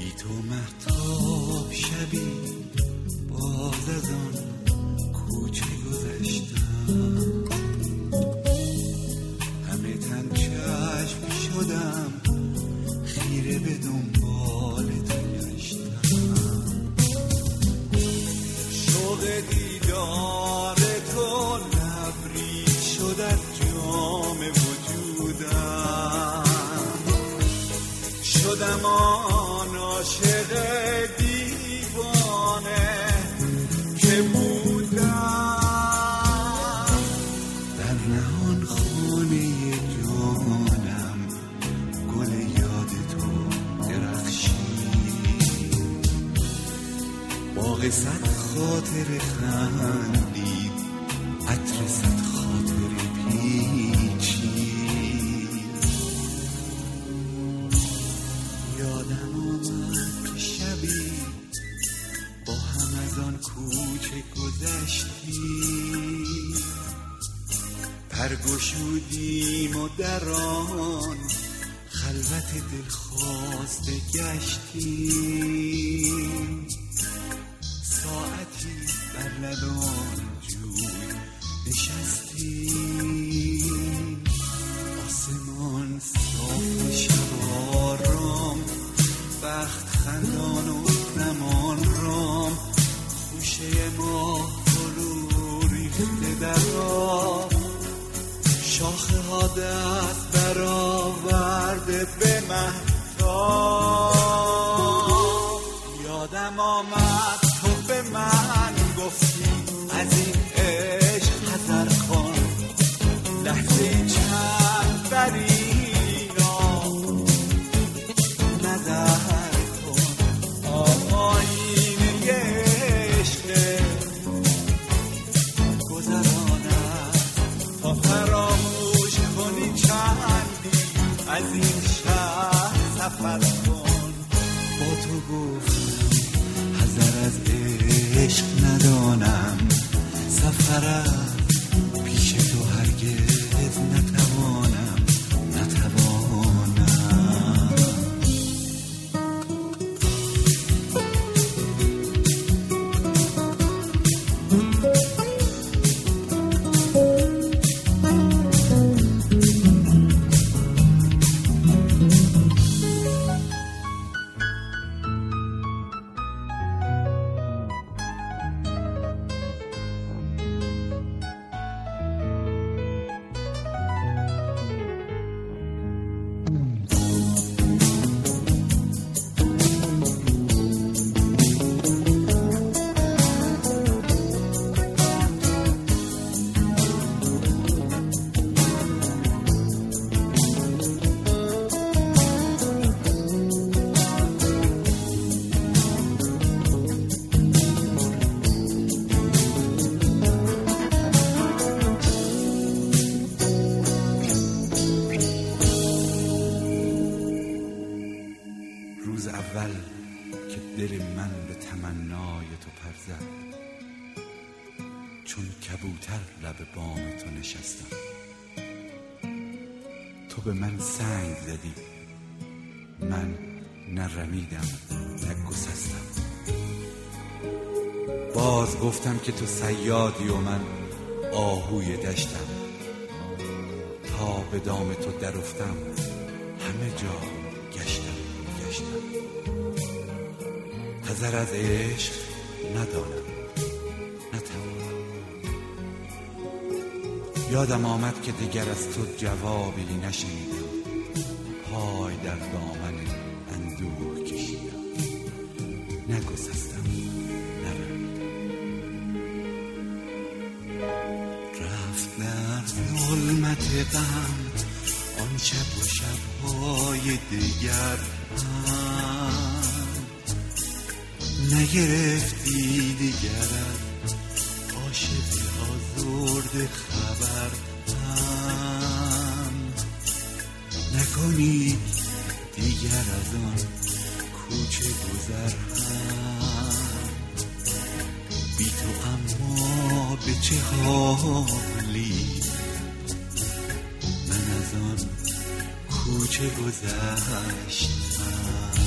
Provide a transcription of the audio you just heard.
بی تو مهتاب شبی باز از آن کوچه گذشتم، همه تن چشم شدم خیره به دنبال تو گشتم، شوق دیدار تو لبریز شد از جام وجودم، شدم آن عاشق دیوانه که بودم، در نهان خانه جانم گل یاد تو درخشید، باغ صد خاطر خندید، عطر صد خاطر پیچید، یادم آمد شبی با هم از آن کوچه گذشتیم، پرگشودیم و در آن خلوت دلخواسته گشتیم، ساعتی بر لبان جوی نشستیم، آسمان صاف و شب آرام، بخت خندان و زمان رام، خوشه ماه فرو ریخته در آب، شاخه ها دست برآورده به مهتاب، یادم آمد تو به من گفتی از این عشق حذر کن، لحظه چند بر اینا نظر کن، آینه عشق گذرانم تا فراموش کنی چندی از این شهر سفر کن، با تو گفتم حذر از عشق ندانم، سفرم پیش تو هرگز نتوانم. روز اول که دل من به تمنای تو پر زد، چون کبوتر لب بام تو نشستم، تو به من سنگ زدی، من نرمیدم نگسستم، باز گفتم که تو صیادی و من آهوی دشتم، تا به دام تو در افتم همه جا گشتم. حذر از عشق ندانم، نتوانم. یادم آمد که دیگر از تو جوابی نشنیدم، پای در دامن اندوه کشیدم، نگسستم نرمیدم. رفت در ظلمت غم آن شب و شب‌های دیگر، نگرفتی دیگر از عاشقی آزرده خبر، نکنی دیگر از آن کوچه گذر، بی تو اما به چه حالی، من از آن کوچه گذشتم.